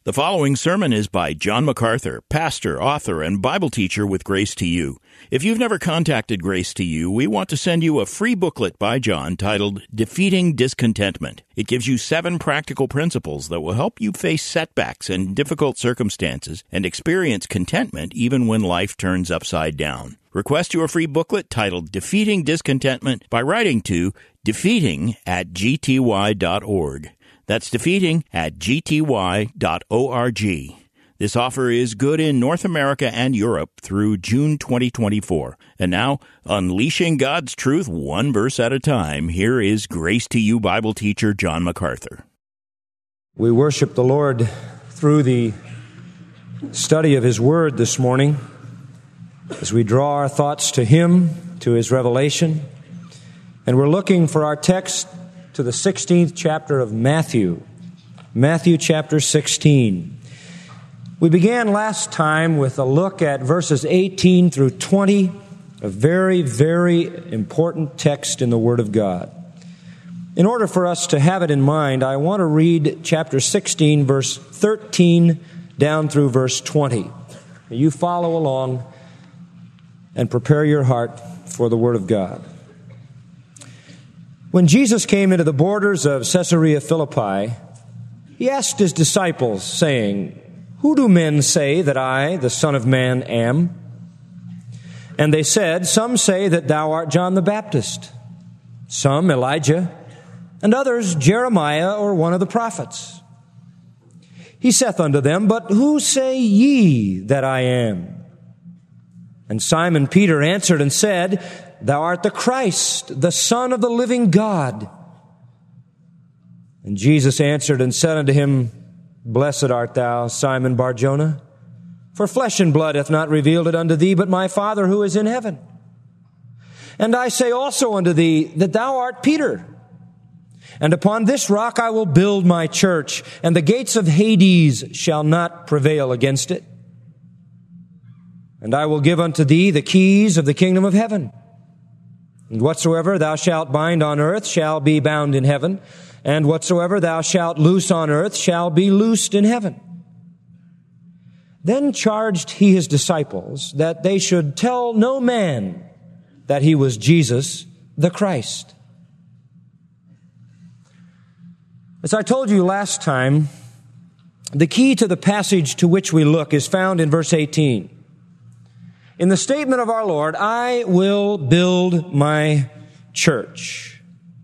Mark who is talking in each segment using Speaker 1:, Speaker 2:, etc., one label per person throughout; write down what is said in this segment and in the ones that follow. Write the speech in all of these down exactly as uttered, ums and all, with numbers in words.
Speaker 1: The following sermon is by John MacArthur, pastor, author, and Bible teacher with Grace to You. If you've never contacted Grace to You, we want to send you a free booklet by John titled Defeating Discontentment. It gives you seven practical principles that will help you face setbacks and difficult circumstances and experience contentment even when life turns upside down. Request your free booklet titled Defeating Discontentment by writing to defeating at g t y dot org. That's defeating at g t y dot org. This offer is good in North America and Europe through June twenty twenty-four. And now, unleashing God's truth one verse at a time, here is Grace to You Bible teacher John MacArthur.
Speaker 2: We worship the Lord through the study of His Word this morning as we draw our thoughts to Him, to His revelation. And we're looking for our text to the sixteenth chapter of Matthew. Matthew chapter sixteen. We began last time with a look at verses eighteen through twenty, a very, very important text in the Word of God. In order for us to have it in mind, I want to read chapter sixteen, verse thirteen, down through verse twenty. You follow along and prepare your heart for the Word of God. When Jesus came into the borders of Caesarea Philippi, He asked His disciples, saying, "Who do men say that I, the Son of Man, am?" And they said, "Some say that thou art John the Baptist, some Elijah, and others Jeremiah or one of the prophets." He saith unto them, "But who say ye that I am?" And Simon Peter answered and said, "Thou art the Christ, the Son of the living God." And Jesus answered and said unto him, "Blessed art thou, Simon Bar-Jonah, for flesh and blood hath not revealed it unto thee, but my Father who is in heaven. And I say also unto thee, that thou art Peter, and upon this rock I will build my church, and the gates of Hades shall not prevail against it. And I will give unto thee the keys of the kingdom of heaven. And whatsoever thou shalt bind on earth shall be bound in heaven, and whatsoever thou shalt loose on earth shall be loosed in heaven." Then charged He His disciples that they should tell no man that He was Jesus the Christ. As I told you last time, the key to the passage to which we look is found in verse eighteen. In the statement of our Lord, "I will build my church."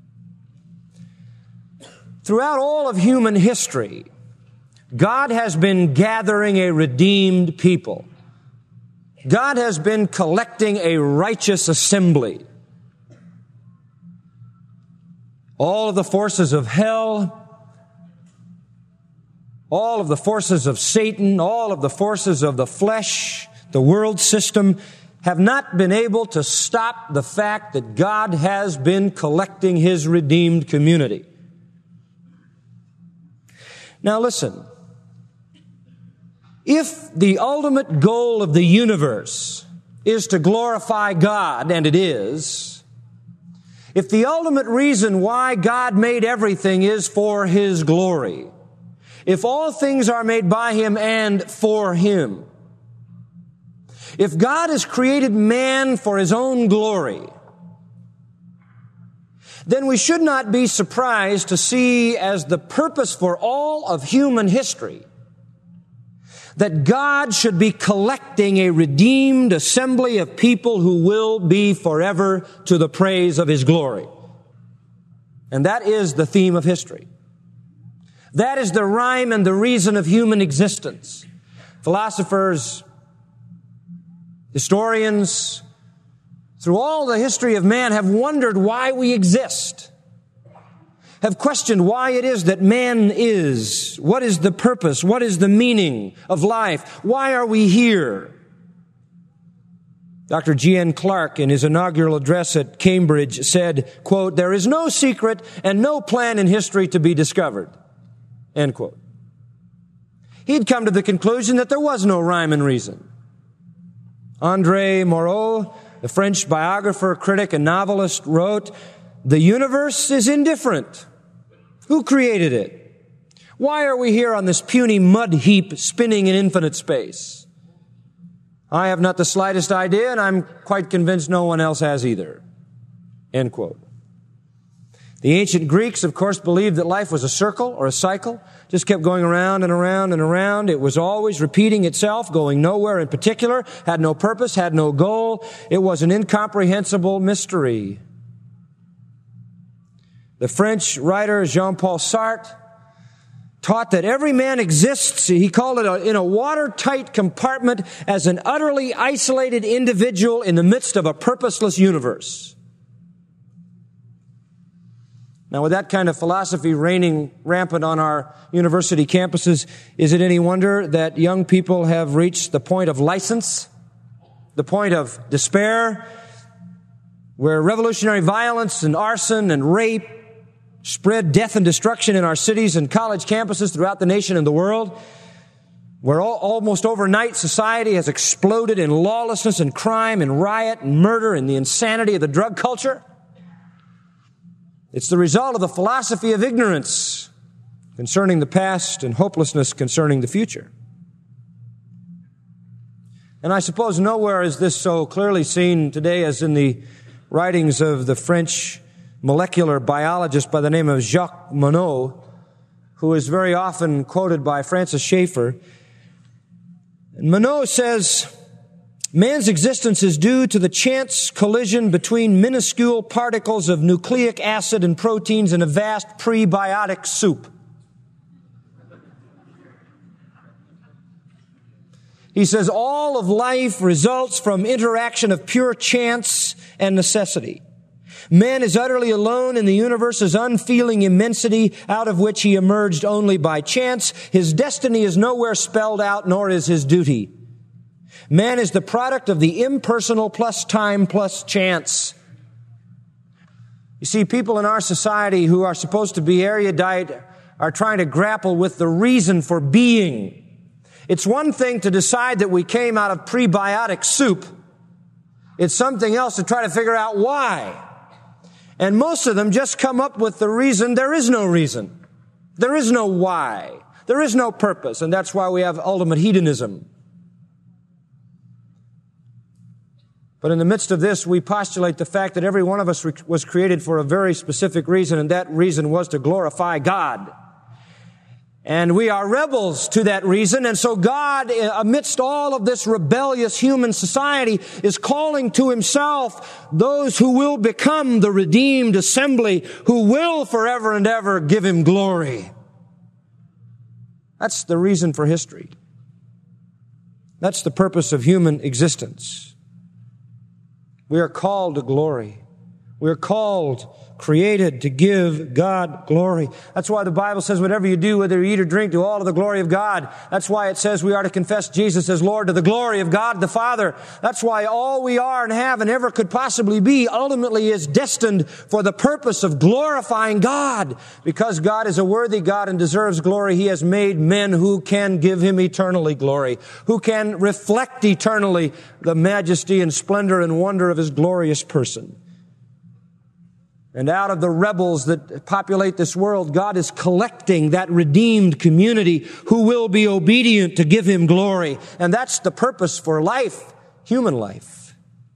Speaker 2: Throughout all of human history, God has been gathering a redeemed people. God has been collecting a righteous assembly. All of the forces of hell, all of the forces of Satan, all of the forces of the flesh, the world system, have not been able to stop the fact that God has been collecting His redeemed community. Now listen, if the ultimate goal of the universe is to glorify God, and it is, if the ultimate reason why God made everything is for His glory, if all things are made by Him and for Him, if God has created man for His own glory, then we should not be surprised to see as the purpose for all of human history that God should be collecting a redeemed assembly of people who will be forever to the praise of His glory. And that is the theme of history. That is the rhyme and the reason of human existence. Philosophers, historians, through all the history of man, have wondered why we exist, have questioned why it is that man is, what is the purpose, what is the meaning of life, why are we here? Doctor G N Clark, in his inaugural address at Cambridge, said, quote, "There is no secret and no plan in history to be discovered," end quote. He'd come to the conclusion that there was no rhyme and reason. André Moreau, the French biographer, critic, and novelist, wrote, "The universe is indifferent. Who created it? Why are we here on this puny mud heap spinning in infinite space? I have not the slightest idea, and I'm quite convinced no one else has either. End quote. The ancient Greeks, of course, believed that life was a circle or a cycle, just kept going around and around and around. It was always repeating itself, going nowhere in particular, had no purpose, had no goal. It was an incomprehensible mystery. The French writer Jean-Paul Sartre taught that every man exists, he called it, a, in a watertight compartment as an utterly isolated individual in the midst of a purposeless universe. Now, with that kind of philosophy reigning rampant on our university campuses, is it any wonder that young people have reached the point of license, the point of despair, where revolutionary violence and arson and rape spread death and destruction in our cities and college campuses throughout the nation and the world, where all, almost overnight society has exploded in lawlessness and crime and riot and murder and the insanity of the drug culture? It's the result of the philosophy of ignorance concerning the past and hopelessness concerning the future. And I suppose nowhere is this so clearly seen today as in the writings of the French molecular biologist by the name of Jacques Monod, who is very often quoted by Francis Schaeffer. And Monod says, man's existence is due to the chance collision between minuscule particles of nucleic acid and proteins in a vast prebiotic soup. He says all of life results from interaction of pure chance and necessity. Man is utterly alone in the universe's unfeeling immensity, out of which he emerged only by chance. His destiny is nowhere spelled out, nor is his duty. Man is the product of the impersonal plus time plus chance. You see, people in our society who are supposed to be erudite are trying to grapple with the reason for being. It's one thing to decide that we came out of prebiotic soup. It's something else to try to figure out why. And most of them just come up with the reason there is no reason. There is no why. There is no purpose. And that's why we have ultimate hedonism. But in the midst of this, we postulate the fact that every one of us was created for a very specific reason, and that reason was to glorify God. And we are rebels to that reason, and so God, amidst all of this rebellious human society, is calling to himself those who will become the redeemed assembly, who will forever and ever give him glory. That's the reason for history. That's the purpose of human existence. We are called to glory. We are called, created to give God glory. That's why the Bible says whatever you do, whether you eat or drink, do all to the glory of God. That's why it says we are to confess Jesus as Lord to the glory of God the Father. That's why all we are and have and ever could possibly be ultimately is destined for the purpose of glorifying God. Because God is a worthy God and deserves glory, He has made men who can give Him eternally glory, who can reflect eternally the majesty and splendor and wonder of His glorious person. And out of the rebels that populate this world, God is collecting that redeemed community who will be obedient to give Him glory. And that's the purpose for life, human life.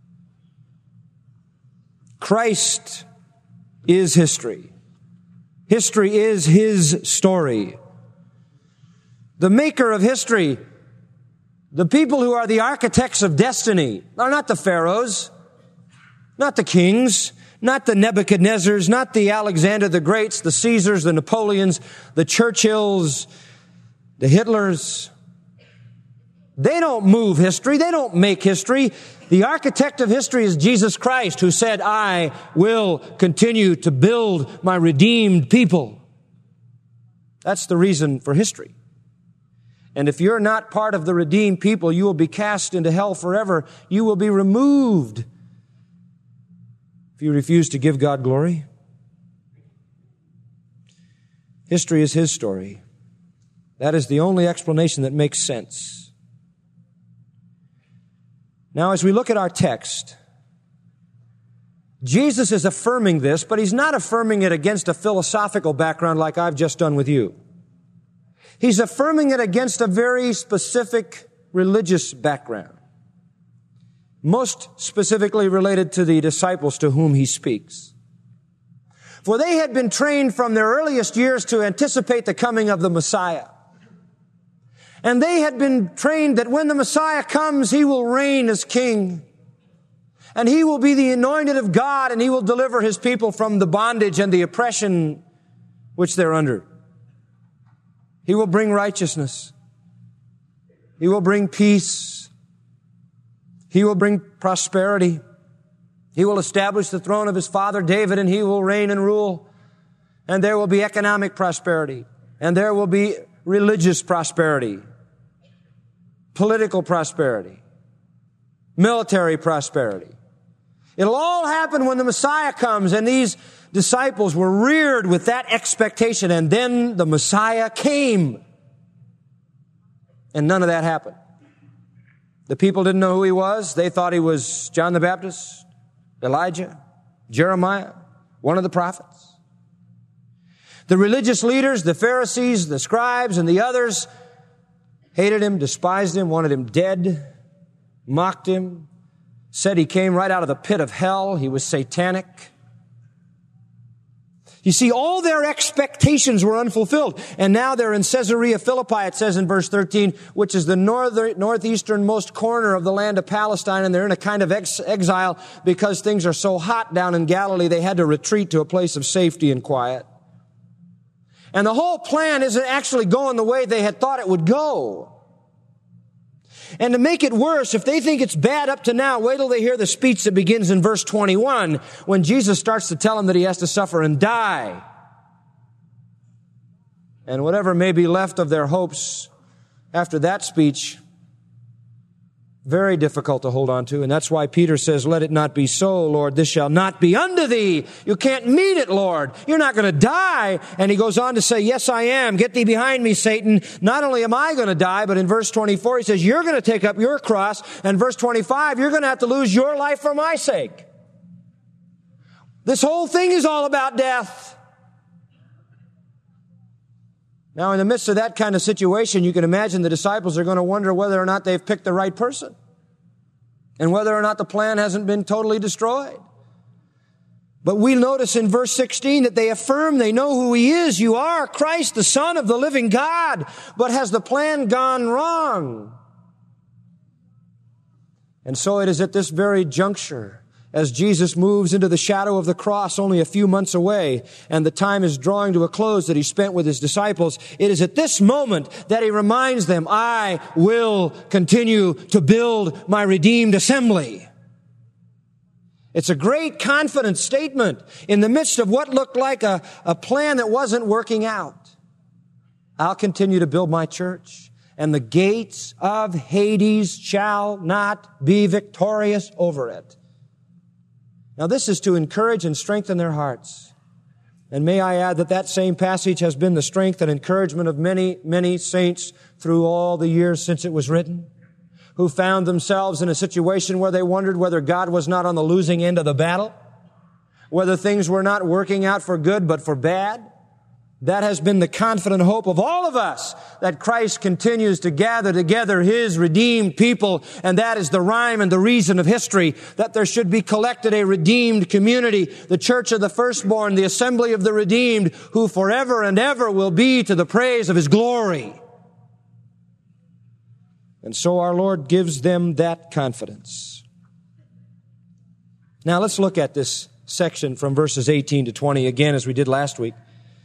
Speaker 2: Christ is history. History is His story. The maker of history, the people who are the architects of destiny, are not the pharaohs, not the kings, not the Nebuchadnezzars, not the Alexander the Greats, the Caesars, the Napoleons, the Churchills, the Hitlers. They don't move history. They don't make history. The architect of history is Jesus Christ, who said, I will continue to build my redeemed people. That's the reason for history. And if you're not part of the redeemed people, you will be cast into hell forever. You will be removed if you refuse to give God glory. History is His story. That is the only explanation that makes sense. Now, as we look at our text, Jesus is affirming this, but He's not affirming it against a philosophical background like I've just done with you. He's affirming it against a very specific religious background, most specifically related to the disciples to whom he speaks. For they had been trained from their earliest years to anticipate the coming of the Messiah. And they had been trained that when the Messiah comes, he will reign as king. And he will be the anointed of God, and he will deliver his people from the bondage and the oppression which they're under. He will bring righteousness. He will bring peace. He will bring prosperity. He will establish the throne of his father David, and he will reign and rule. And there will be economic prosperity. And there will be religious prosperity. Political prosperity. Military prosperity. It'll all happen when the Messiah comes, and these disciples were reared with that expectation, and then the Messiah came. And none of that happened. The people didn't know who he was. They thought he was John the Baptist, Elijah, Jeremiah, one of the prophets. The religious leaders, the Pharisees, the scribes, and the others hated him, despised him, wanted him dead, mocked him, said he came right out of the pit of hell. He was satanic. You see, all their expectations were unfulfilled. And now they're in Caesarea Philippi, it says in verse thirteen, which is the northern, northeasternmost corner of the land of Palestine. And they're in a kind of ex- exile because things are so hot down in Galilee. They had to retreat to a place of safety and quiet. And the whole plan isn't actually going the way they had thought it would go. And to make it worse, if they think it's bad up to now, wait till they hear the speech that begins in verse twenty-one, when Jesus starts to tell them that he has to suffer and die. And whatever may be left of their hopes after that speech, very difficult to hold on to. And that's why Peter says, let it not be so, Lord. This shall not be unto thee. You can't meet it, Lord. You're not going to die. And he goes on to say, yes, I am. Get thee behind me, Satan. Not only am I going to die, but in verse twenty-four, he says, you're going to take up your cross. And verse twenty-five, you're going to have to lose your life for my sake. This whole thing is all about death. Now, in the midst of that kind of situation, you can imagine the disciples are going to wonder whether or not they've picked the right person and whether or not the plan hasn't been totally destroyed. But we notice in verse sixteen that they affirm they know who he is. You are Christ, the Son of the living God. But has the plan gone wrong? And so it is at this very juncture, as Jesus moves into the shadow of the cross only a few months away, and the time is drawing to a close that he spent with his disciples, it is at this moment that he reminds them, I will continue to build my redeemed assembly. It's a great confident statement in the midst of what looked like a, a plan that wasn't working out. I'll continue to build my church, and the gates of Hades shall not be victorious over it. Now, this is to encourage and strengthen their hearts. And may I add that that same passage has been the strength and encouragement of many, many saints through all the years since it was written, who found themselves in a situation where they wondered whether God was not on the losing end of the battle, whether things were not working out for good but for bad. That has been the confident hope of all of us, that Christ continues to gather together his redeemed people, and that is the rhyme and the reason of history, that there should be collected a redeemed community, the church of the firstborn, the assembly of the redeemed, who forever and ever will be to the praise of his glory. And so our Lord gives them that confidence. Now let's look at this section from verses eighteen to twenty again, as we did last week.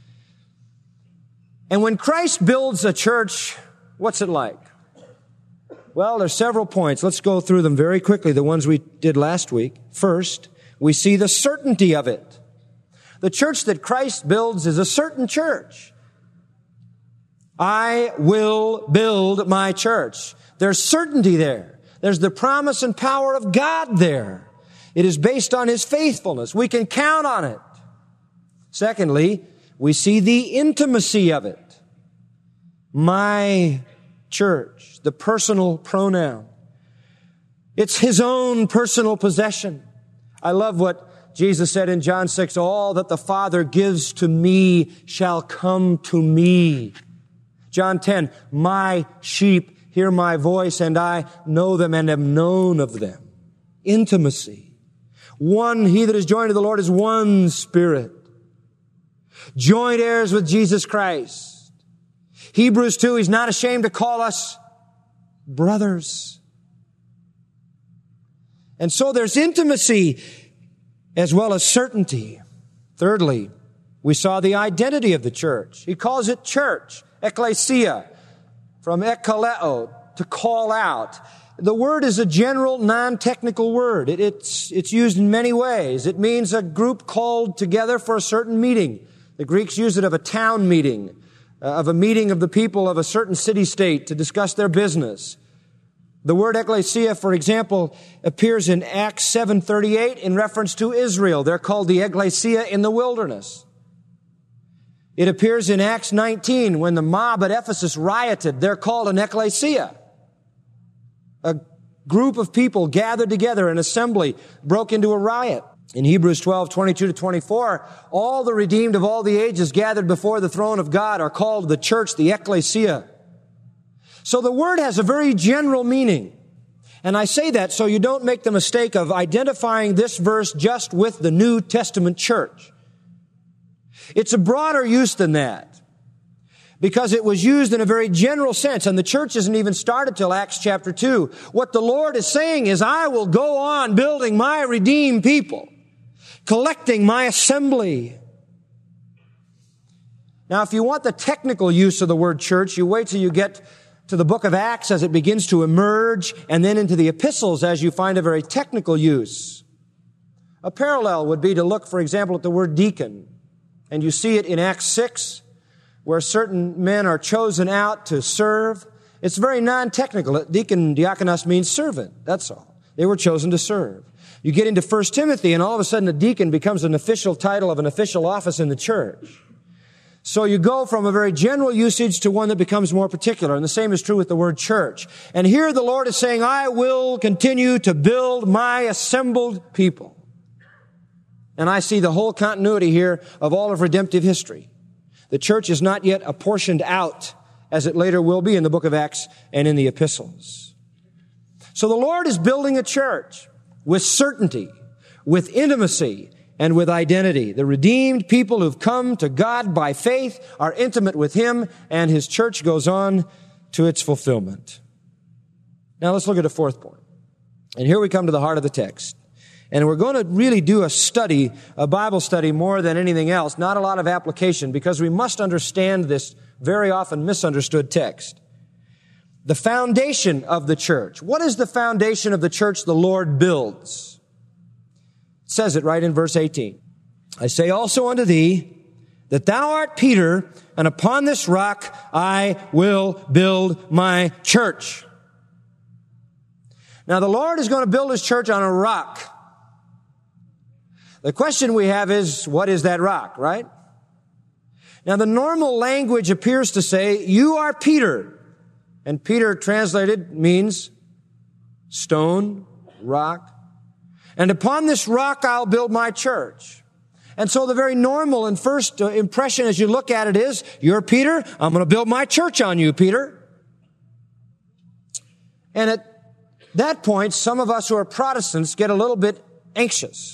Speaker 2: And when Christ builds a church, what's it like? Well, there's several points. Let's go through them very quickly, the ones we did last week. First, we see the certainty of it. The church that Christ builds is a certain church. I will build my church. There's certainty there. There's the promise and power of God there. It is based on his faithfulness. We can count on it. Secondly, we see the intimacy of it. My church, the personal pronoun. It's his own personal possession. I love what Jesus said in John six, all that the Father gives to me shall come to me. John ten, my sheep hear my voice, and I know them and am known of them. Intimacy. One, he that is joined to the Lord is one spirit. Joint heirs with Jesus Christ. Hebrews two, he's not ashamed to call us brothers. And so there's intimacy as well as certainty. Thirdly, we saw the identity of the church. He calls it church, ecclesia, from ekkaleo, to call out. The word is a general, non-technical word. It, it's, it's used in many ways. It means a group called together for a certain meeting. The Greeks use it of a town meeting, uh, of a meeting of the people of a certain city-state to discuss their business. The word ecclesia, for example, appears in Acts seven thirty-eight in reference to Israel. They're called the ecclesia in the wilderness. It appears in Acts nineteen when the mob at Ephesus rioted. They're called an ecclesia. A group of people gathered together, an assembly, broke into a riot. In Hebrews twelve twenty-two to twenty-four, all the redeemed of all the ages gathered before the throne of God are called the church, the ecclesia. So the word has a very general meaning. And I say that so you don't make the mistake of identifying this verse just with the New Testament church. It's a broader use than that, because it was used in a very general sense, and the church isn't even started till Acts chapter two. What the Lord is saying is, I will go on building my redeemed people, collecting my assembly. Now, if you want the technical use of the word church, you wait till you get to the book of Acts as it begins to emerge, and then into the epistles as you find a very technical use. A parallel would be to look, for example, at the word deacon. And you see it in Acts six, where certain men are chosen out to serve. It's very non-technical. Deacon, diakonos means servant. That's all. They were chosen to serve. You get into First Timothy, and all of a sudden a deacon becomes an official title of an official office in the church. So you go from a very general usage to one that becomes more particular. And the same is true with the word church. And here the Lord is saying, I will continue to build my assembled people. And I see the whole continuity here of all of redemptive history. The church is not yet apportioned out, as it later will be in the book of Acts and in the epistles. So the Lord is building a church with certainty, with intimacy, and with identity. The redeemed people who've come to God by faith are intimate with Him, and His church goes on to its fulfillment. Now let's look at a fourth point. And here we come to the heart of the text. And we're going to really do a study, a Bible study more than anything else, not a lot of application, because we must understand this very often misunderstood text. The foundation of the church. What is the foundation of the church the Lord builds? It says it right in verse eighteen. I say also unto thee that thou art Peter, and upon this rock I will build my church. Now the Lord is going to build His church on a rock. The question we have is, what is that rock, right? Now the normal language appears to say, you are Peter. And Peter translated means stone, rock. And upon this rock I'll build my church. And so the very normal and first impression as you look at it is, you're Peter, I'm going to build my church on you, Peter. And at that point, some of us who are Protestants get a little bit anxious.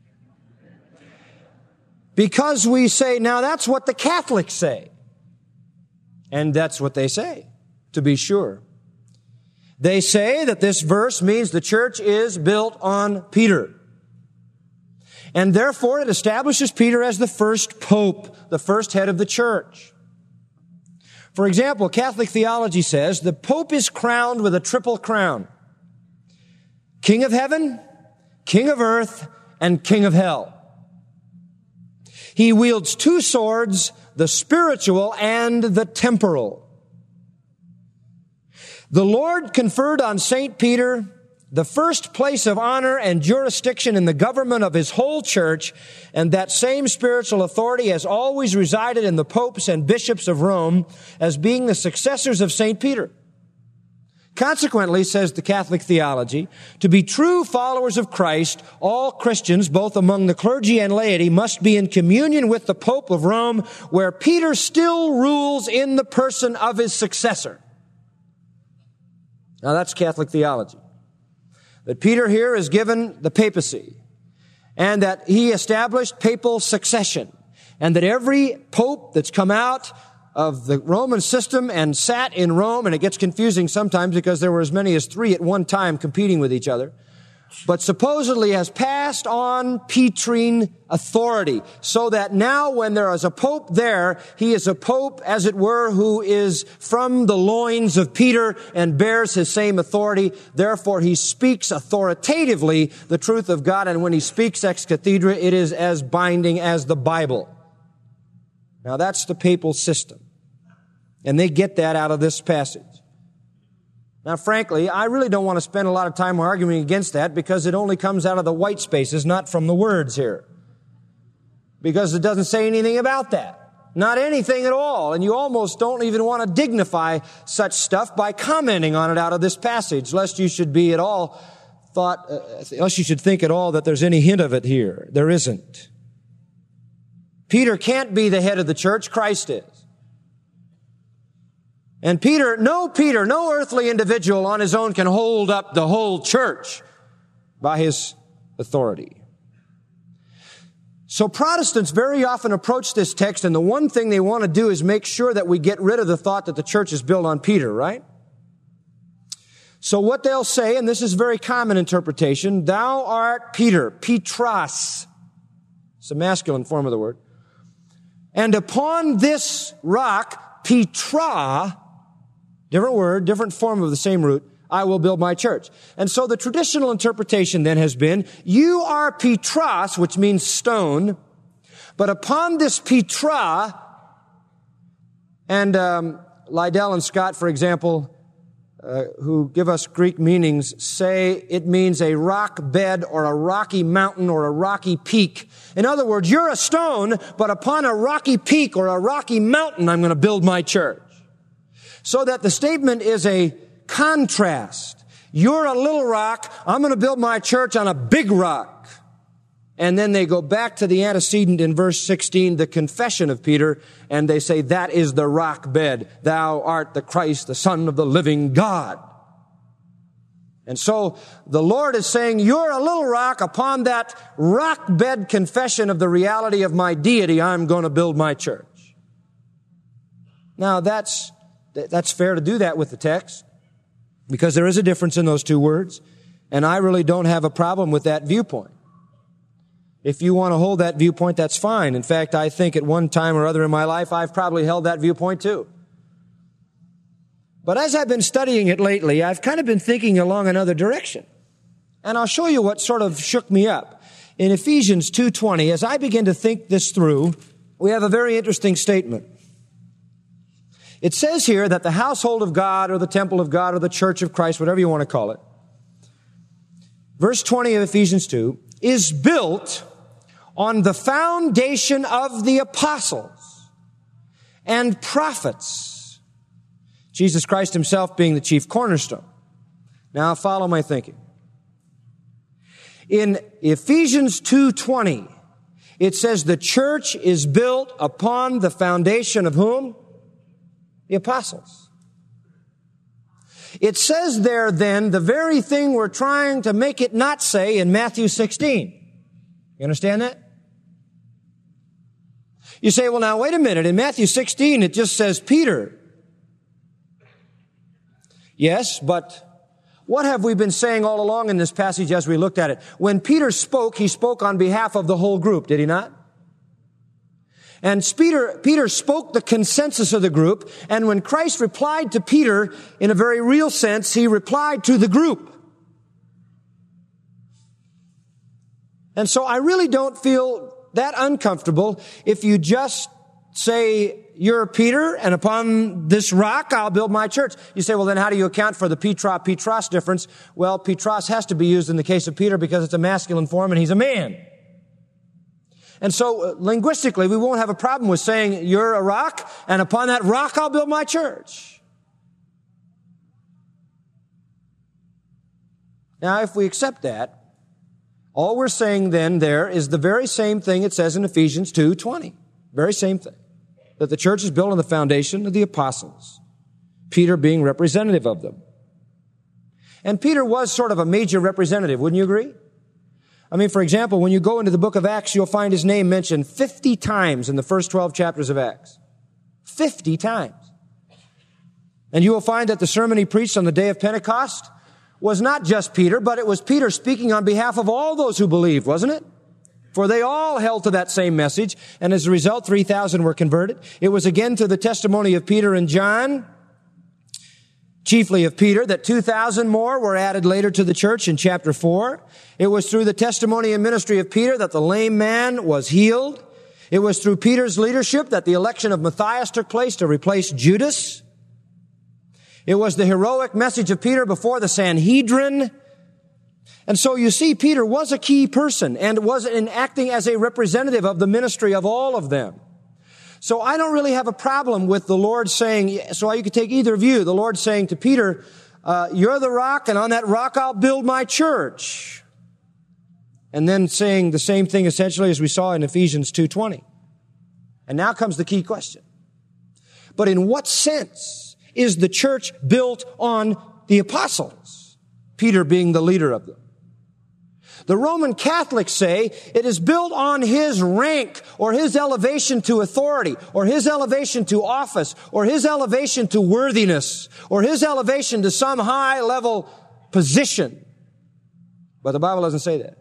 Speaker 2: Because we say, now that's what the Catholics say. And that's what they say, to be sure. They say that this verse means the church is built on Peter. And therefore it establishes Peter as the first pope, the first head of the church. For example, Catholic theology says the pope is crowned with a triple crown. King of heaven, King of earth, and King of hell. He wields two swords, the spiritual and the temporal. The Lord conferred on Saint Peter the first place of honor and jurisdiction in the government of His whole church, and that same spiritual authority has always resided in the popes and bishops of Rome as being the successors of Saint Peter. Consequently, says the Catholic theology, to be true followers of Christ, all Christians, both among the clergy and laity, must be in communion with the Pope of Rome, where Peter still rules in the person of his successor. Now that's Catholic theology. That Peter here is given the papacy, and that he established papal succession, and that every pope that's come out of the Roman system and sat in Rome, and it gets confusing sometimes because there were as many as three at one time competing with each other, but supposedly has passed on Petrine authority, so that now when there is a pope there, he is a pope, as it were, who is from the loins of Peter and bears his same authority. Therefore, he speaks authoritatively the truth of God, and when he speaks ex cathedra, it is as binding as the Bible. Now, that's the papal system. And they get that out of this passage. Now, frankly, I really don't want to spend a lot of time arguing against that because it only comes out of the white spaces, not from the words here. Because it doesn't say anything about that. Not anything at all. And you almost don't even want to dignify such stuff by commenting on it out of this passage, lest you should be at all thought, uh, unless you should think at all that there's any hint of it here. There isn't. Peter can't be the head of the church. Christ is. And Peter, no Peter, no earthly individual on his own can hold up the whole church by his authority. So Protestants very often approach this text, and the one thing they want to do is make sure that we get rid of the thought that the church is built on Peter, right? So what they'll say, and this is very common interpretation, thou art Peter, Petros. It's a masculine form of the word. And upon this rock, Petra, different word, different form of the same root, I will build my church. And so the traditional interpretation then has been, you are Petros, which means stone, but upon this Petra, and um, Liddell and Scott, for example, uh, who give us Greek meanings, say it means a rock bed or a rocky mountain or a rocky peak. In other words, you're a stone, but upon a rocky peak or a rocky mountain, I'm going to build my church. So that the statement is a contrast. You're a little rock. I'm going to build my church on a big rock. And then they go back to the antecedent in verse sixteen, the confession of Peter, and they say, that is the rock bed. Thou art the Christ, the Son of the living God. And so the Lord is saying, you're a little rock. Upon that rock bed confession of the reality of my deity, I'm going to build my church. Now that's That's fair to do that with the text, because there is a difference in those two words, and I really don't have a problem with that viewpoint. If you want to hold that viewpoint, that's fine. In fact, I think at one time or other in my life, I've probably held that viewpoint too. But as I've been studying it lately, I've kind of been thinking along another direction. And I'll show you what sort of shook me up. In Ephesians two twenty, as I begin to think this through, we have a very interesting statement. It says here that the household of God, or the temple of God, or the church of Christ, whatever you want to call it, verse twenty of Ephesians two, is built on the foundation of the apostles and prophets, Jesus Christ himself being the chief cornerstone. Now follow my thinking. In Ephesians two twenty, it says the church is built upon the foundation of whom? The apostles. It says there then the very thing we're trying to make it not say in Matthew sixteen. You understand that? You say, well, now wait a minute. In Matthew sixteen, it just says Peter. Yes, but what have we been saying all along in this passage as we looked at it? When Peter spoke, he spoke on behalf of the whole group, did he not? And Peter, Peter spoke the consensus of the group, and when Christ replied to Peter, in a very real sense, he replied to the group. And so I really don't feel that uncomfortable if you just say, you're Peter, and upon this rock I'll build my church. You say, well, then how do you account for the Petra, Petros difference? Well, Petros has to be used in the case of Peter because it's a masculine form and he's a man. And so, uh, linguistically, we won't have a problem with saying, you're a rock, and upon that rock I'll build my church. Now, if we accept that, all we're saying then there is the very same thing it says in Ephesians two twenty. Very same thing. That the church is built on the foundation of the apostles, Peter being representative of them. And Peter was sort of a major representative, wouldn't you agree? I mean, for example, when you go into the book of Acts, you'll find his name mentioned fifty times in the first twelve chapters of Acts. fifty times. And you will find that the sermon he preached on the day of Pentecost was not just Peter, but it was Peter speaking on behalf of all those who believed, wasn't it? For they all held to that same message, and as a result, three thousand were converted. It was again to the testimony of Peter and John, chiefly of Peter, that two thousand more were added later to the church in chapter four. It was through the testimony and ministry of Peter that the lame man was healed. It was through Peter's leadership that the election of Matthias took place to replace Judas. It was the heroic message of Peter before the Sanhedrin. And so you see, Peter was a key person and was in acting as a representative of the ministry of all of them. So I don't really have a problem with the Lord saying, so you could take either view, the Lord saying to Peter, uh, you're the rock, and on that rock I'll build my church. And then saying the same thing essentially as we saw in Ephesians two twenty. And now comes the key question. But in what sense is the church built on the apostles? Peter being the leader of them. The Roman Catholics say it is built on his rank or his elevation to authority or his elevation to office or his elevation to worthiness or his elevation to some high level position. But the Bible doesn't say that.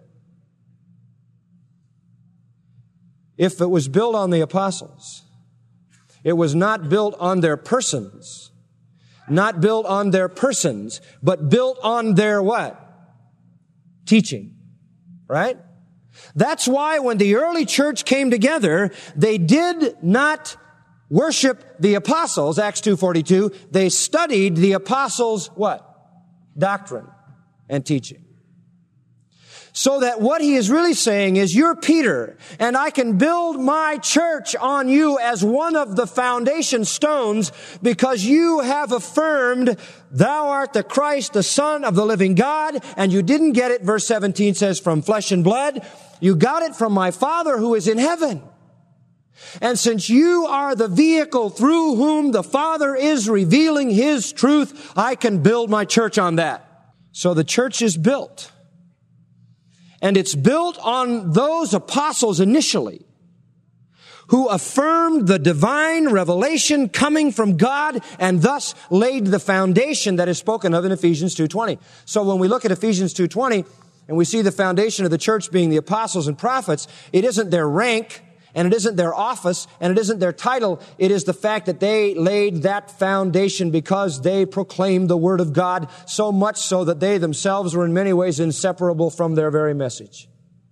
Speaker 2: If it was built on the apostles, it was not built on their persons, not built on their persons, but built on their what? Teaching. Right? That's why when the early church came together, they did not worship the apostles, Acts two forty-two. They studied the apostles' what? Doctrine and teaching. So that what he is really saying is, you're Peter, and I can build my church on you as one of the foundation stones because you have affirmed thou art the Christ, the Son of the living God, and you didn't get it, verse seventeen says, from flesh and blood. You got it from my Father who is in heaven. And since you are the vehicle through whom the Father is revealing his truth, I can build my church on that. So the church is built. And it's built on those apostles initially who affirmed the divine revelation coming from God and thus laid the foundation that is spoken of in Ephesians two twenty. So when we look at Ephesians two twenty and we see the foundation of the church being the apostles and prophets, it isn't their rank and it isn't their office and it isn't their title. It is the fact that they laid that foundation because they proclaimed the word of God, so much so that they themselves were in many ways inseparable from their very message.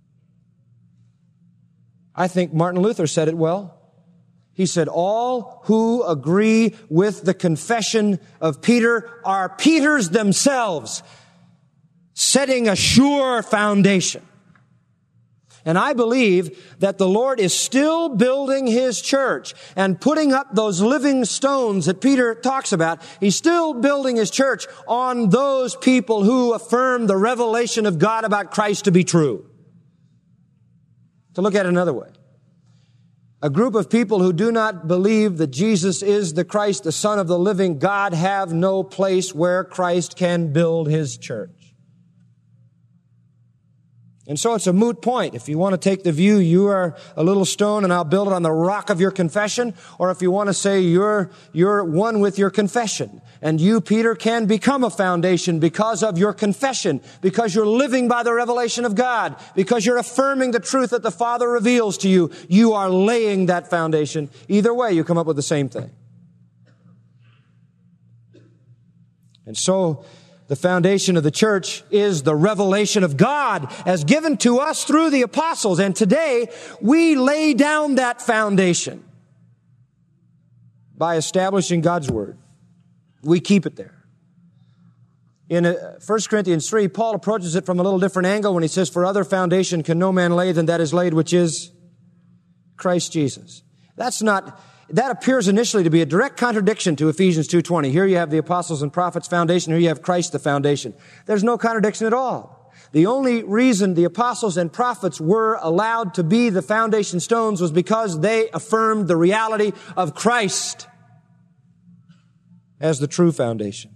Speaker 2: I think Martin Luther said it well. He said, all who agree with the confession of Peter are Peters themselves, setting a sure foundation. And I believe that the Lord is still building his church and putting up those living stones that Peter talks about. He's still building his church on those people who affirm the revelation of God about Christ to be true. To look at it another way, a group of people who do not believe that Jesus is the Christ, the Son of the living God, have no place where Christ can build his church. And so it's a moot point. If you want to take the view, you are a little stone and I'll build it on the rock of your confession, or if you want to say you're, you're one with your confession, and you, Peter, can become a foundation because of your confession, because you're living by the revelation of God, because you're affirming the truth that the Father reveals to you, you are laying that foundation. Either way, you come up with the same thing. And so, the foundation of the church is the revelation of God as given to us through the apostles. And today, we lay down that foundation by establishing God's word. We keep it there. In First Corinthians three, Paul approaches it from a little different angle when he says, for other foundation can no man lay than that is laid, which is Christ Jesus. That's not that appears initially to be a direct contradiction to Ephesians two twenty. Here you have the apostles and prophets foundation. Here you have Christ the foundation. There's no contradiction at all. The only reason the apostles and prophets were allowed to be the foundation stones was because they affirmed the reality of Christ as the true foundation.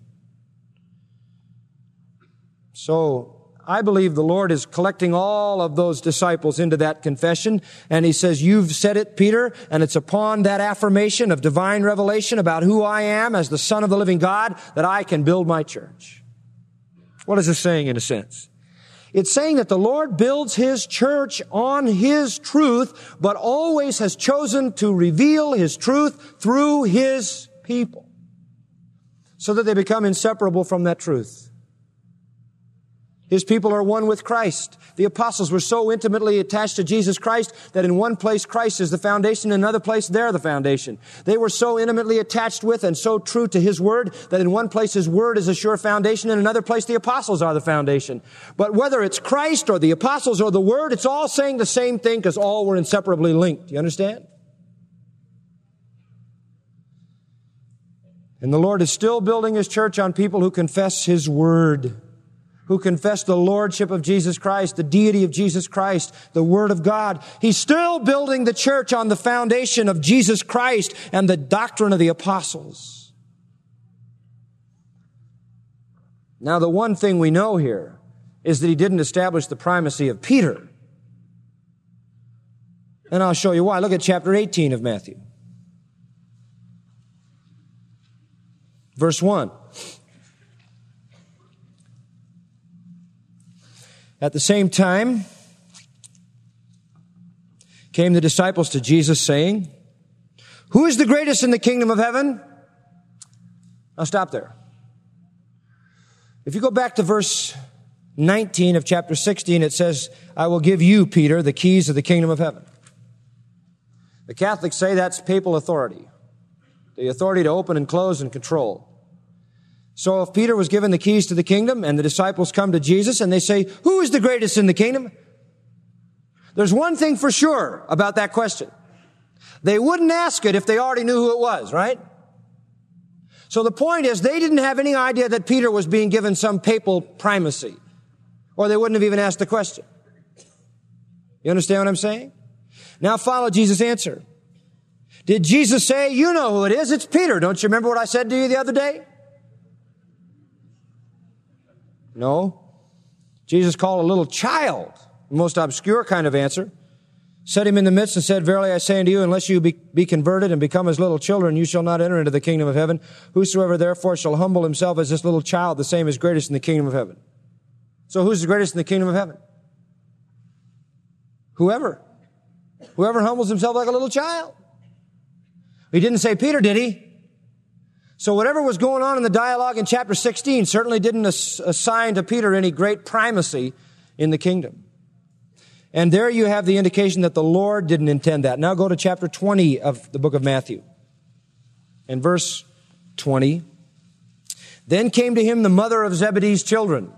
Speaker 2: So, I believe the Lord is collecting all of those disciples into that confession, and He says, you've said it, Peter, and it's upon that affirmation of divine revelation about who I am as the Son of the living God that I can build my church. What is this saying in a sense? It's saying that the Lord builds His church on His truth, but always has chosen to reveal His truth through His people, so that they become inseparable from that truth. His people are one with Christ. The apostles were so intimately attached to Jesus Christ that in one place Christ is the foundation, in another place they're the foundation. They were so intimately attached with and so true to His Word that in one place His Word is a sure foundation, in another place the apostles are the foundation. But whether it's Christ or the apostles or the Word, it's all saying the same thing because all were inseparably linked. Do you understand? And the Lord is still building His church on people who confess His Word, who confess the Lordship of Jesus Christ, the deity of Jesus Christ, the Word of God. He's still building the church on the foundation of Jesus Christ and the doctrine of the apostles. Now, the one thing we know here is that He didn't establish the primacy of Peter. And I'll show you why. Look at chapter eighteen of Matthew. Verse one. At the same time, came the disciples to Jesus saying, who is the greatest in the kingdom of heaven? Now stop there. If you go back to verse nineteen of chapter sixteen, it says, I will give you, Peter, the keys of the kingdom of heaven. The Catholics say that's papal authority, the authority to open and close and control. So if Peter was given the keys to the kingdom and the disciples come to Jesus and they say, who is the greatest in the kingdom? There's one thing for sure about that question. They wouldn't ask it if they already knew who it was, right? So the point is they didn't have any idea that Peter was being given some papal primacy, or they wouldn't have even asked the question. You understand what I'm saying? Now follow Jesus' answer. Did Jesus say, you know who it is? It's Peter. Don't you remember what I said to you the other day? No. Jesus called a little child, the most obscure kind of answer, set him in the midst and said, verily I say unto you, unless you be, be converted and become as little children, you shall not enter into the kingdom of heaven. Whosoever therefore shall humble himself as this little child, the same is greatest in the kingdom of heaven. So who's the greatest in the kingdom of heaven? Whoever. Whoever humbles himself like a little child. He didn't say Peter, did he? So whatever was going on in the dialogue in chapter sixteen certainly didn't ass- assign to Peter any great primacy in the kingdom. And there you have the indication that the Lord didn't intend that. Now go to chapter twenty of the book of Matthew. In verse twenty, then came to him the mother of Zebedee's children.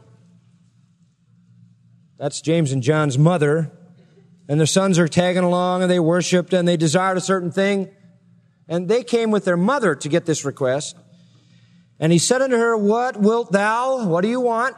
Speaker 2: That's James and John's mother. And their sons are tagging along and they worshiped and they desired a certain thing. And they came with their mother to get this request. And he said unto her, what wilt thou? What do you want?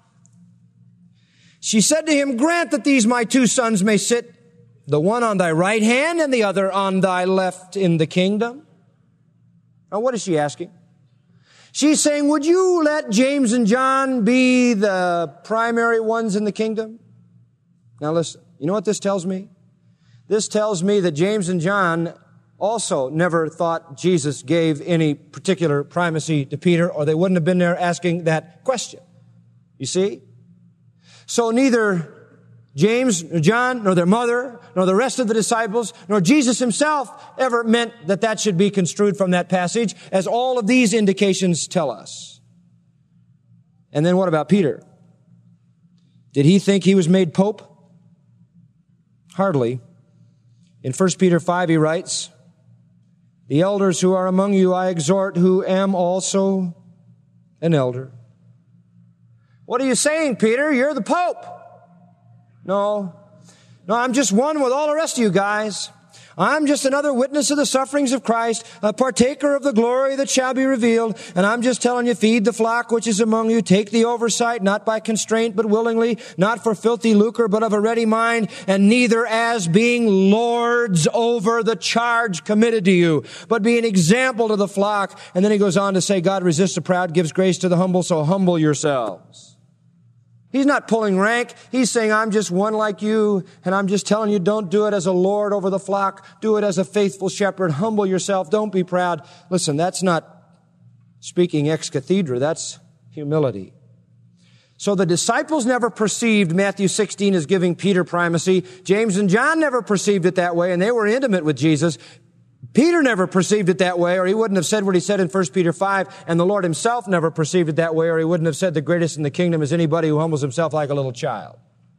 Speaker 2: She said to him, grant that these my two sons may sit, the one on thy right hand and the other on thy left in the kingdom. Now what is she asking? She's saying, would you let James and John be the primary ones in the kingdom? Now listen, you know what this tells me? This tells me that James and John also never thought Jesus gave any particular primacy to Peter, or they wouldn't have been there asking that question. You see? So neither James, nor John, nor their mother, nor the rest of the disciples, nor Jesus himself ever meant that that should be construed from that passage, as all of these indications tell us. And then what about Peter? Did he think he was made pope? Hardly. In First Peter five he writes, the elders who are among you I exhort, who am also an elder. What are you saying, Peter? You're the Pope. No. No, I'm just one with all the rest of you guys. I'm just another witness of the sufferings of Christ, a partaker of the glory that shall be revealed. And I'm just telling you, feed the flock which is among you. Take the oversight, not by constraint, but willingly, not for filthy lucre, but of a ready mind, and neither as being lords over the charge committed to you, but be an example to the flock. And then he goes on to say, God resists the proud, gives grace to the humble, so humble yourselves. He's not pulling rank. He's saying, I'm just one like you, and I'm just telling you, don't do it as a lord over the flock. Do it as a faithful shepherd. Humble yourself. Don't be proud. Listen, that's not speaking ex cathedra. That's humility. So the disciples never perceived Matthew sixteen as giving Peter primacy. James and John never perceived it that way, and they were intimate with Jesus. Peter never perceived it that way, or he wouldn't have said what he said in First Peter five, and the Lord himself never perceived it that way, or he wouldn't have said the greatest in the kingdom is anybody who humbles himself like a little child.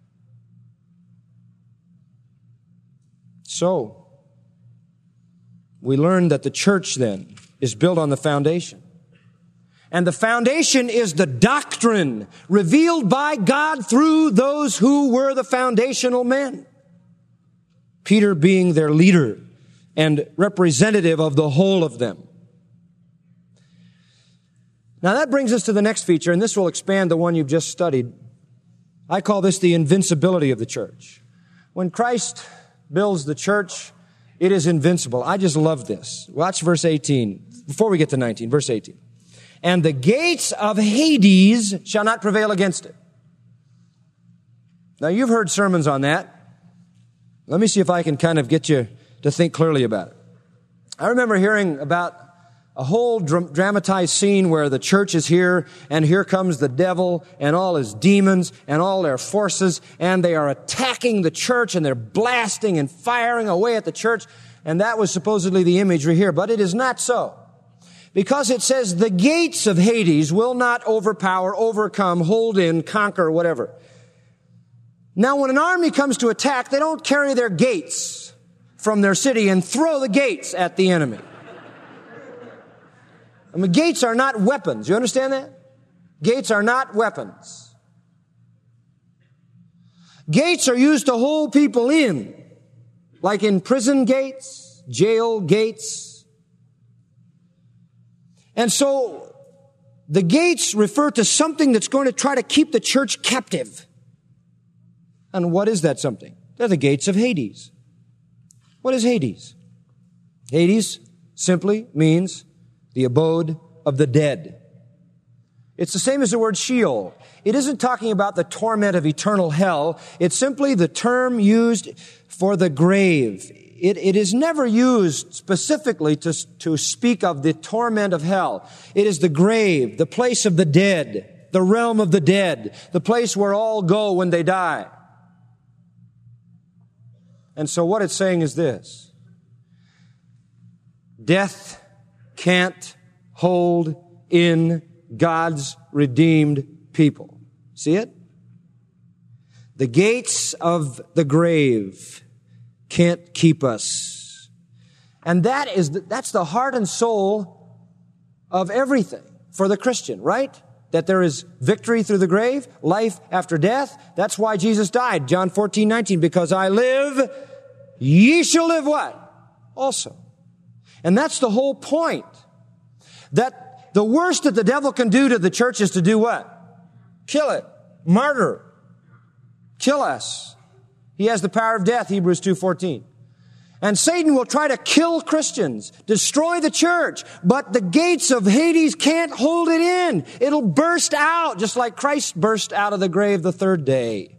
Speaker 2: So, we learned that the church then is built on the foundation. And the foundation is the doctrine revealed by God through those who were the foundational men. Peter being their leader and representative of the whole of them. Now that brings us to the next feature, and this will expand the one you've just studied. I call this the invincibility of the church. When Christ builds the church, it is invincible. I just love this. Watch verse eighteen. Before we get to nineteen, verse eighteen. And the gates of Hades shall not prevail against it. Now you've heard sermons on that. Let me see if I can kind of get you to think clearly about it. I remember hearing about a whole dram- dramatized scene where the church is here, and here comes the devil and all his demons and all their forces, and they are attacking the church, and they're blasting and firing away at the church. And that was supposedly the imagery here, but it is not so. Because it says the gates of Hades will not overpower, overcome, hold in, conquer, whatever. Now when an army comes to attack, they don't carry their gates from their city and throw the gates at the enemy. I mean, gates are not weapons. You understand that? Gates are not weapons. Gates are used to hold people in, like in prison gates, jail gates. And so the gates refer to something that's going to try to keep the church captive. And what is that something? They're the gates of Hades. What is Hades? Hades simply means the abode of the dead. It's the same as the word Sheol. It isn't talking about the torment of eternal hell. It's simply the term used for the grave. It, it is never used specifically to, to speak of the torment of hell. It is the grave, the place of the dead, the realm of the dead, the place where all go when they die. And so what it's saying is this: death can't hold in God's redeemed people. See it? The gates of the grave can't keep us. And that is the, that's the heart and soul of everything for the Christian, right? That there is victory through the grave, life after death. That's why Jesus died. John fourteen nineteen, because I live, ye shall live what? Also. And that's the whole point. That the worst that the devil can do to the church is to do what? Kill it. Martyr. Kill us. He has the power of death, Hebrews two fourteen. And Satan will try to kill Christians, destroy the church, but the gates of Hades can't hold it in. It'll burst out, just like Christ burst out of the grave the third day.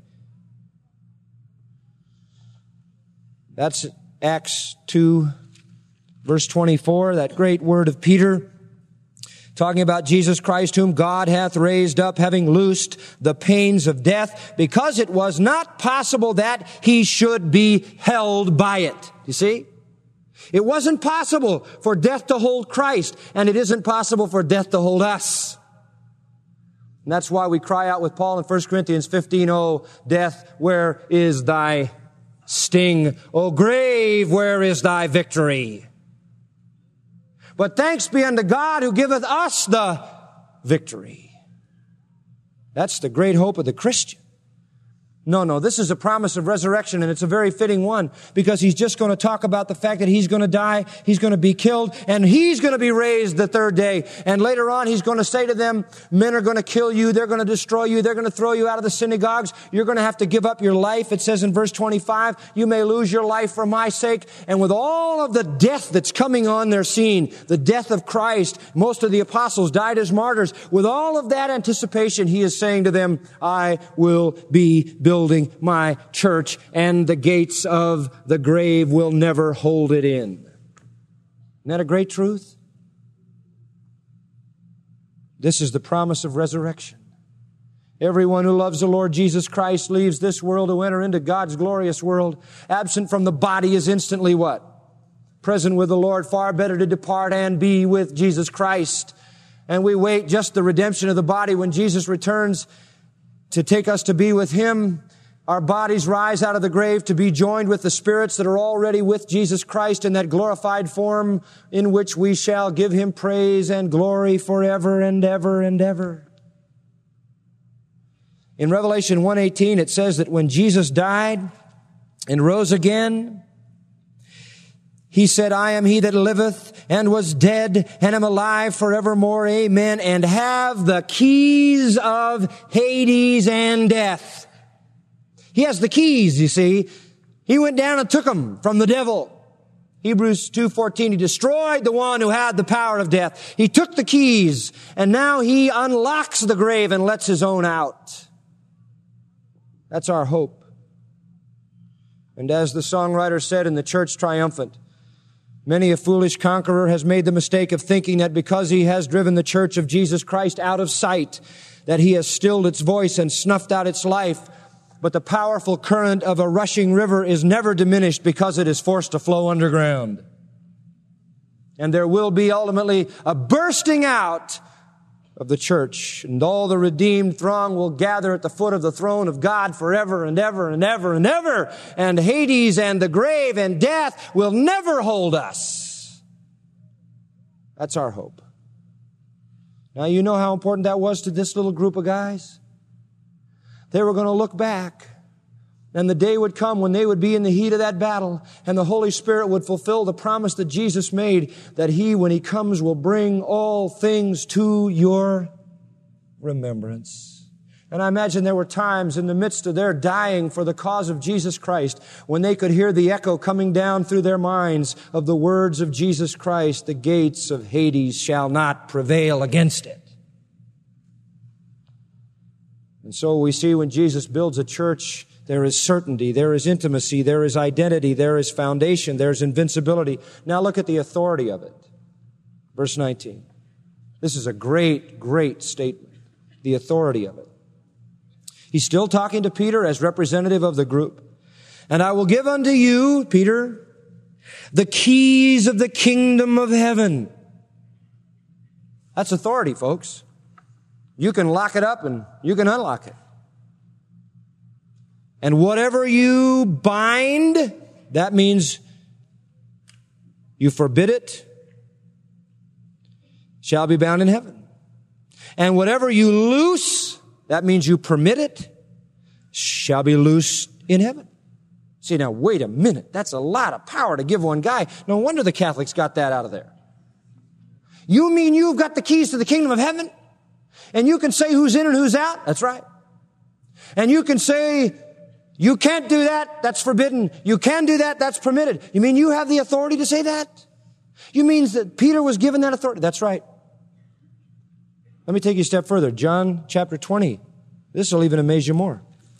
Speaker 2: That's Acts two, verse twenty-four, that great word of Peter, talking about Jesus Christ, whom God hath raised up, having loosed the pains of death, because it was not possible that he should be held by it. You see? It wasn't possible for death to hold Christ, and it isn't possible for death to hold us. And that's why we cry out with Paul in First Corinthians fifteen, "O death, where is thy sting? O grave, where is thy victory?" But thanks be unto God who giveth us the victory. That's the great hope of the Christian. No, no, this is a promise of resurrection, and it's a very fitting one, because he's just going to talk about the fact that he's going to die, he's going to be killed, and he's going to be raised the third day. And later on, he's going to say to them, men are going to kill you, they're going to destroy you, they're going to throw you out of the synagogues, you're going to have to give up your life. It says in verse twenty-five, you may lose your life for my sake. And with all of the death that's coming on their scene, the death of Christ, most of the apostles died as martyrs. With all of that anticipation, he is saying to them, I will be built. Building my church, and the gates of the grave will never hold it in. Isn't that a great truth? This is the promise of resurrection. Everyone who loves the Lord Jesus Christ leaves this world to enter into God's glorious world. Absent from the body is instantly what? Present with the Lord. Far better to depart and be with Jesus Christ. And we wait just the redemption of the body. When Jesus returns to take us to be with Him, our bodies rise out of the grave to be joined with the spirits that are already with Jesus Christ in that glorified form in which we shall give Him praise and glory forever and ever and ever. In Revelation one eighteen, it says that when Jesus died and rose again, He said, I am He that liveth and was dead and am alive forevermore. Amen. And have the keys of Hades and death. He has the keys, you see. He went down and took them from the devil. Hebrews two fourteen, He destroyed the one who had the power of death. He took the keys, and now He unlocks the grave and lets His own out. That's our hope. And as the songwriter said in the Church Triumphant, many a foolish conqueror has made the mistake of thinking that because he has driven the church of Jesus Christ out of sight, that he has stilled its voice and snuffed out its life. But the powerful current of a rushing river is never diminished because it is forced to flow underground. And there will be ultimately a bursting out of the church, and all the redeemed throng will gather at the foot of the throne of God forever and ever and ever and ever. And Hades and the grave and death will never hold us. That's our hope. Now, you know how important that was to this little group of guys? They were going to look back, and the day would come when they would be in the heat of that battle, and the Holy Spirit would fulfill the promise that Jesus made, that He, when He comes, will bring all things to your remembrance. And I imagine there were times in the midst of their dying for the cause of Jesus Christ when they could hear the echo coming down through their minds of the words of Jesus Christ, the gates of Hades shall not prevail against it. And so we see when Jesus builds a church, there is certainty, there is intimacy, there is identity, there is foundation, there is invincibility. Now look at the authority of it. Verse nineteen. This is a great, great statement. The authority of it. He's still talking to Peter as representative of the group. And I will give unto you, Peter, the keys of the kingdom of heaven. That's authority, folks. You can lock it up and you can unlock it. And whatever you bind, that means you forbid it, shall be bound in heaven. And whatever you loose, that means you permit it, shall be loosed in heaven. See, now, wait a minute. That's a lot of power to give one guy. No wonder the Catholics got that out of there. You mean you've got the keys to the kingdom of heaven? And you can say who's in and who's out? That's right. And you can say, you can't do that, that's forbidden. You can do that, that's permitted. You mean you have the authority to say that? You mean that Peter was given that authority? That's right. Let me take you a step further. John chapter twenty. This will even amaze you more.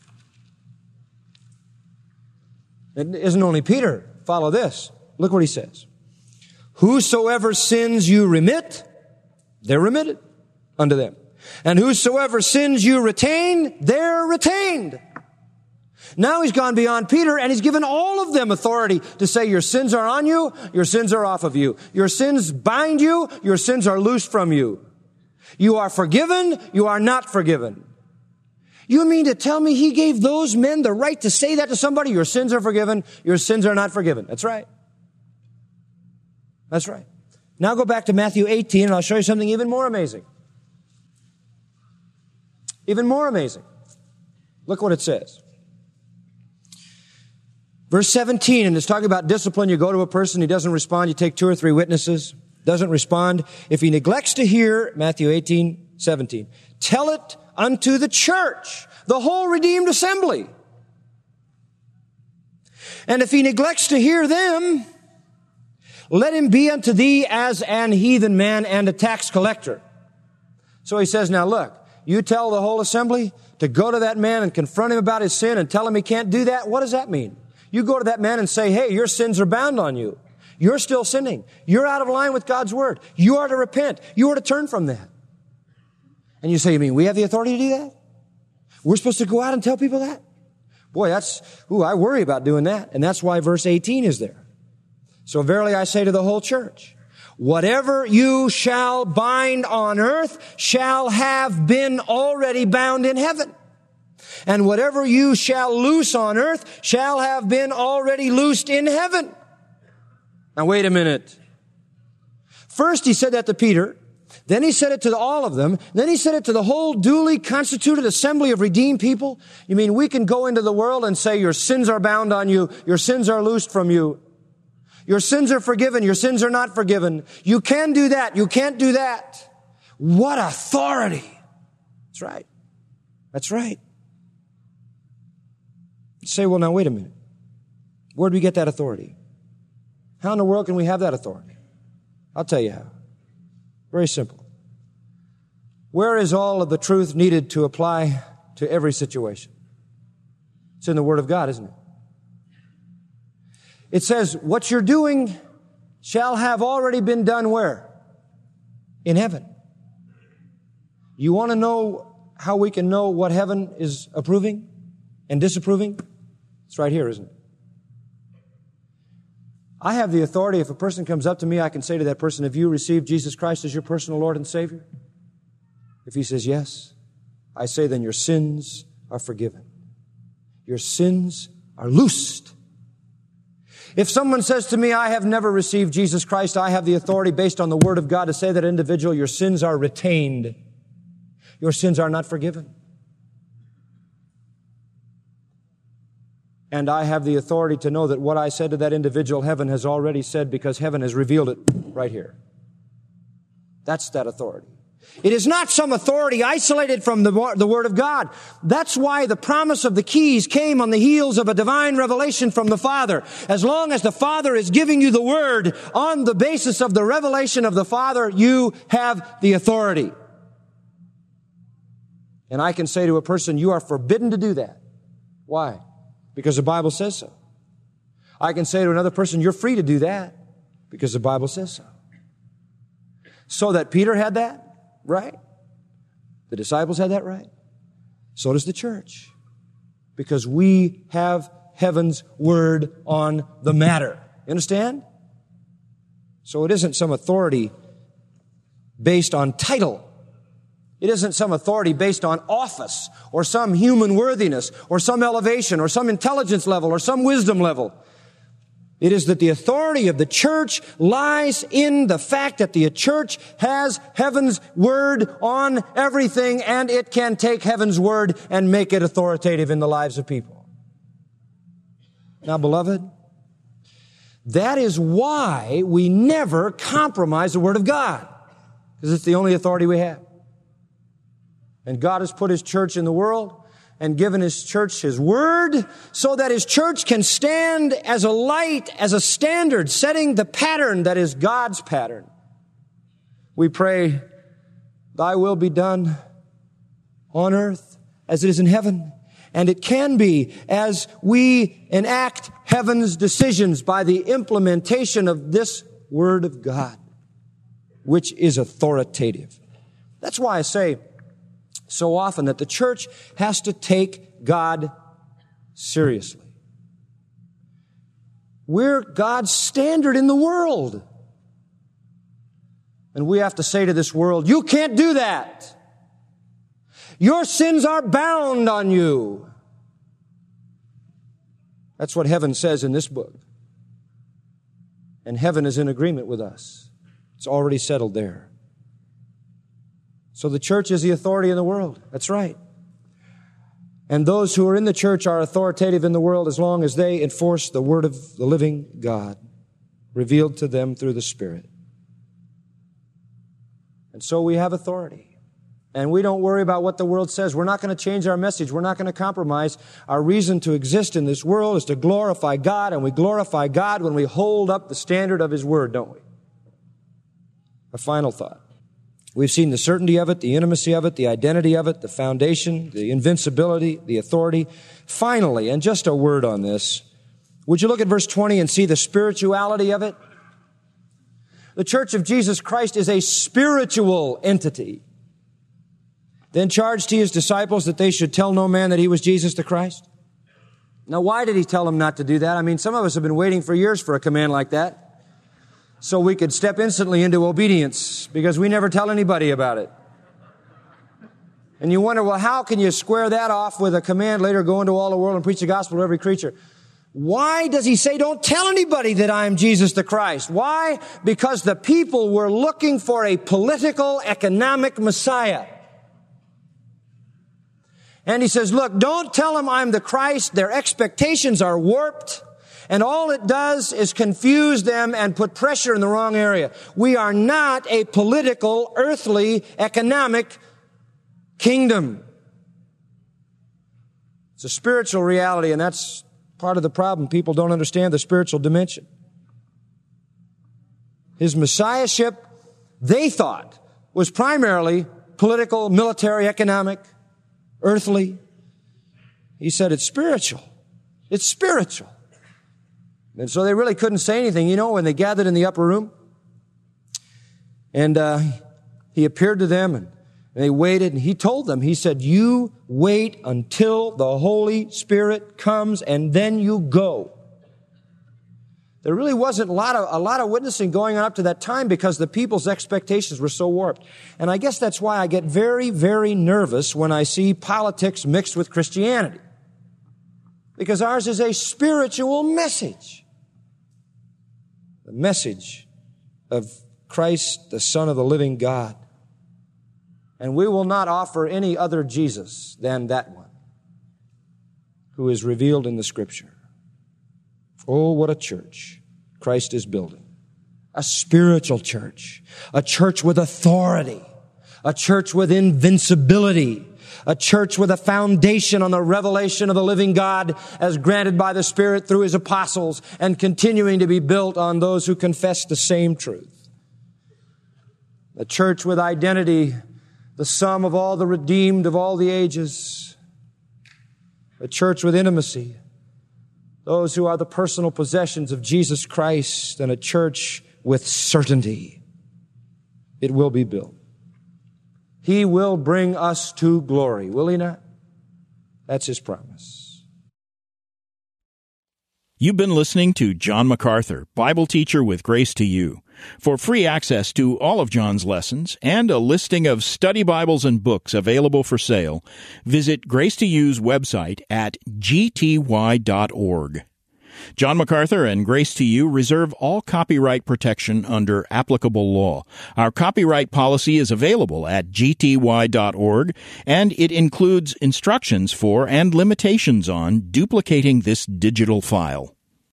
Speaker 2: It isn't only Peter. Follow this. Look what he says. Whosoever sins you remit, they're remitted unto them. And whosoever sins you retain, they're retained. Now he's gone beyond Peter and he's given all of them authority to say your sins are on you, your sins are off of you. Your sins bind you, your sins are loosed from you. You are forgiven, you are not forgiven. You mean to tell me he gave those men the right to say that to somebody? Your sins are forgiven, your sins are not forgiven. That's right. That's right. Now go back to Matthew eighteen and I'll show you something even more amazing. Even more amazing. Look what it says. Verse seventeen, and it's talking about discipline. You go to a person, he doesn't respond, you take two or three witnesses, doesn't respond. If he neglects to hear, Matthew eighteen, seventeen, tell it unto the church, the whole redeemed assembly. And if he neglects to hear them, let him be unto thee as an heathen man and a tax collector. So he says, now look, you tell the whole assembly to go to that man and confront him about his sin and tell him he can't do that. What does that mean? You go to that man and say, hey, your sins are bound on you. You're still sinning. You're out of line with God's word. You are to repent. You are to turn from that. And you say, you mean we have the authority to do that? We're supposed to go out and tell people that? Boy, that's, ooh, I worry about doing that. And that's why verse eighteen is there. So verily I say to the whole church, whatever you shall bind on earth shall have been already bound in heaven. And whatever you shall loose on earth shall have been already loosed in heaven. Now wait a minute. First he said that to Peter. Then he said it to all of them. Then he said it to the whole duly constituted assembly of redeemed people. You mean we can go into the world and say your sins are bound on you. Your sins are loosed from you. Your sins are forgiven. Your sins are not forgiven. You can do that. You can't do that. What authority. That's right. That's right. You say, well, now wait a minute. Where do we get that authority? How in the world can we have that authority? I'll tell you how. Very simple. Where is all of the truth needed to apply to every situation? It's in the Word of God, isn't it? It says, what you're doing shall have already been done where? In heaven. You want to know how we can know what heaven is approving and disapproving? It's right here, isn't it? I have the authority. If a person comes up to me, I can say to that person, have you received Jesus Christ as your personal Lord and Savior? If he says yes, I say then your sins are forgiven. Your sins are loosed. If someone says to me, I have never received Jesus Christ, I have the authority based on the Word of God to say that individual, your sins are retained. Your sins are not forgiven. And I have the authority to know that what I said to that individual, heaven has already said because heaven has revealed it right here. That's that authority. It is not some authority isolated from the, the Word of God. That's why the promise of the keys came on the heels of a divine revelation from the Father. As long as the Father is giving you the Word on the basis of the revelation of the Father, you have the authority. And I can say to a person, you are forbidden to do that. Why? Because the Bible says so. I can say to another person, you're free to do that because the Bible says so. So that Peter had that right. The disciples had that right. So does the church. Because we have heaven's word on the matter. You understand? So it isn't some authority based on title. It isn't some authority based on office or some human worthiness or some elevation or some intelligence level or some wisdom level. It is that the authority of the church lies in the fact that the church has heaven's word on everything, and it can take heaven's word and make it authoritative in the lives of people. Now, beloved, that is why we never compromise the Word of God, because it's the only authority we have. And God has put His church in the world and given His church His Word so that His church can stand as a light, as a standard, setting the pattern that is God's pattern. We pray, Thy will be done on earth as it is in heaven. And it can be as we enact heaven's decisions by the implementation of this Word of God, which is authoritative. That's why I say so often that the church has to take God seriously. We're God's standard in the world. And we have to say to this world, you can't do that. Your sins are bound on you. That's what heaven says in this book. And heaven is in agreement with us. It's already settled there. So the church is the authority in the world. That's right. And those who are in the church are authoritative in the world as long as they enforce the word of the living God revealed to them through the Spirit. And so we have authority. And we don't worry about what the world says. We're not going to change our message. We're not going to compromise. Our reason to exist in this world is to glorify God, and we glorify God when we hold up the standard of His Word, don't we? A final thought. We've seen the certainty of it, the intimacy of it, the identity of it, the foundation, the invincibility, the authority. Finally, and just a word on this, would you look at verse twenty and see the spirituality of it? The Church of Jesus Christ is a spiritual entity. Then charged He His disciples that they should tell no man that He was Jesus the Christ. Now, why did He tell them not to do that? I mean, some of us have been waiting for years for a command like that, so we could step instantly into obedience, because we never tell anybody about it. And you wonder, well, how can you square that off with a command later, go into all the world and preach the gospel to every creature? Why does He say, don't tell anybody that I am Jesus the Christ? Why? Because the people were looking for a political, economic Messiah. And He says, look, don't tell them I'm the Christ. Their expectations are warped. And all it does is confuse them and put pressure in the wrong area. We are not a political, earthly, economic kingdom. It's a spiritual reality, and that's part of the problem. People don't understand the spiritual dimension. His messiahship, they thought, was primarily political, military, economic, earthly. He said it's spiritual. It's spiritual. And so they really couldn't say anything. You know, when they gathered in the upper room, and uh, He appeared to them, and, and they waited, and He told them, He said, you wait until the Holy Spirit comes, and then you go. There really wasn't a lot of, a lot of witnessing going on up to that time, because the people's expectations were so warped. And I guess that's why I get very, very nervous when I see politics mixed with Christianity. Because ours is a spiritual message. The message of Christ, the Son of the living God. And we will not offer any other Jesus than that one who is revealed in the Scripture. Oh, what a church Christ is building. A spiritual church. A church with authority. A church with invincibility. A church with a foundation on the revelation of the living God as granted by the Spirit through His apostles, and continuing to be built on those who confess the same truth. A church with identity, the sum of all the redeemed of all the ages. A church with intimacy, those who are the personal possessions of Jesus Christ, and a church with certainty. It will be built. He will bring us to glory, will He not? That's His promise.
Speaker 1: You've been listening to John MacArthur, Bible teacher with Grace to You. For free access to all of John's lessons and a listing of study Bibles and books available for sale, visit Grace to You's website at g t y dot org. John MacArthur and Grace to You reserve all copyright protection under applicable law. Our copyright policy is available at g t y dot org, and it includes instructions for and limitations on duplicating this digital file.